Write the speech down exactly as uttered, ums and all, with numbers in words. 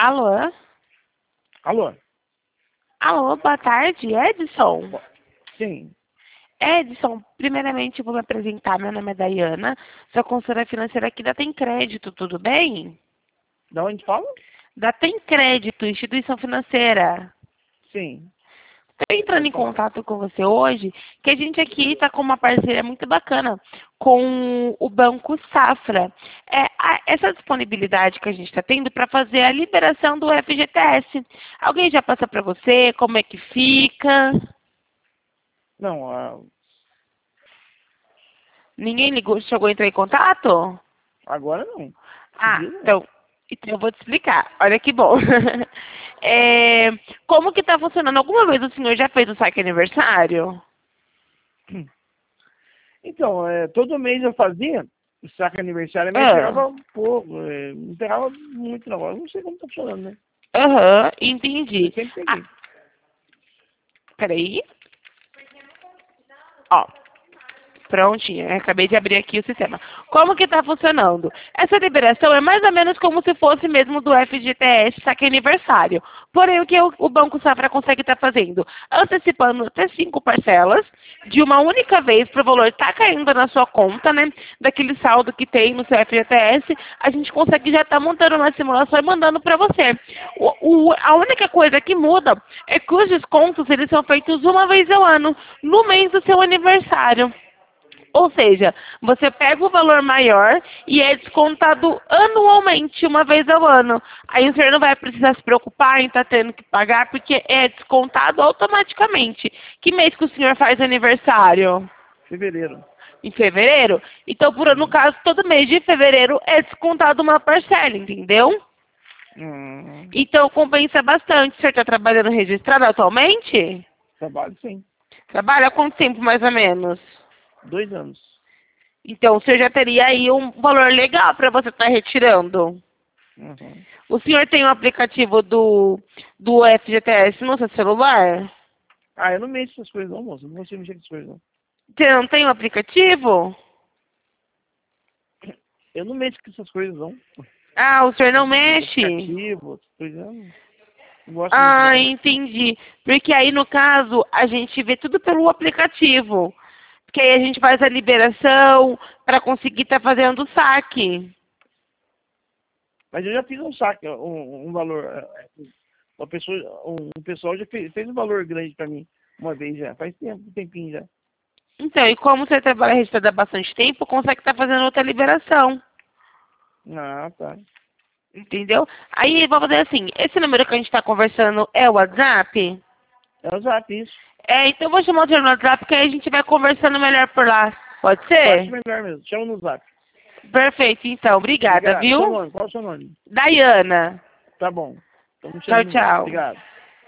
Alô? Alô? Alô, boa tarde, Edson? Sim. Edson, primeiramente eu vou me apresentar, meu nome é Dayana, sou consultora financeira aqui da Tem Crédito, tudo bem? Da onde fala? Da Tem Crédito, instituição financeira. Sim. Estou entrando Pode em falar. contato com você hoje, que a gente aqui está com uma parceria muito bacana com o Banco Safra. É, a- essa disponibilidade que a gente está tendo para fazer a liberação do F G T S. Alguém já passa para você? Como é que fica? Não, ah, Ninguém ligou, chegou a entrar em contato? agora não. Ah, Seguiu não. então, então eu vou te explicar. Olha que bom. É, como que está funcionando? Alguma vez o senhor já fez o saque aniversário? Então, é, todo mês eu fazia o saque aniversário, mas Ah, pegava pouco, é, não pegava muito não. Eu não sei como tá funcionando, né? aham, Eu entendi. sempre Ah, peguei. peraí. Ó, prontinho, eu acabei de abrir aqui o sistema. Como que está funcionando? Essa liberação é mais ou menos como se fosse mesmo do F G T S, saque aniversário. Porém, o que o, o Banco Safra consegue estar fazendo? Antecipando até cinco parcelas de uma única vez para o valor estar caindo na sua conta, né? Daquele saldo que tem no seu F G T S, a gente consegue já estar montando uma simulação e mandando para você. O, o, a única coisa que muda é que os descontos eles são feitos uma vez ao ano, no mês do seu aniversário. Ou seja, você pega o valor maior e é descontado anualmente, uma vez ao ano. Aí o senhor não vai precisar se preocupar em estar tendo que pagar, porque é descontado automaticamente. Que mês que o senhor faz aniversário? Fevereiro. Em fevereiro? Então, por, no Uhum. caso, todo mês de fevereiro é descontado uma parcela, entendeu? Hum, Então, compensa bastante. O senhor está trabalhando registrado atualmente? trabalho sim. Trabalha há quanto tempo, mais ou menos? Dois anos. Então, o senhor já teria aí um valor legal para você estar retirando. Uhum. O senhor tem o aplicativo do, do F G T S no seu celular? Ah, eu não mexo essas coisas não, moço. Eu não consigo mexer com essas coisas não. Você não tem o aplicativo? Eu não mexo com essas coisas não. Ah, o senhor não De mexe? aplicativo, essas coisas eu não, não gosto muito Ah, não. entendi. Porque aí, no caso, a gente vê tudo pelo aplicativo. Porque aí a gente faz a liberação para conseguir estar fazendo o saque. Mas eu já fiz um saque, um, um valor. é, Uma pessoa, um, um pessoal já fez, fez um valor grande pra mim uma vez já. Faz tempo, um tempinho já. Então, e como você trabalha registrado há bastante tempo, consegue estar fazendo outra liberação. Ah, tá. Entendeu? Aí, vamos fazer assim, esse número que a gente está conversando é o WhatsApp? É o zap, isso. É, então eu vou chamar o senhor no WhatsApp, que aí a gente vai conversando melhor por lá. Pode Eu acho ser? melhor mesmo. Chama no zap. Perfeito, então. Obrigada, Obrigado. Seu viu? nome? Qual é o seu nome? Dayana. Tá bom. Estamos Tchau, chamando no zap. tchau. Obrigado.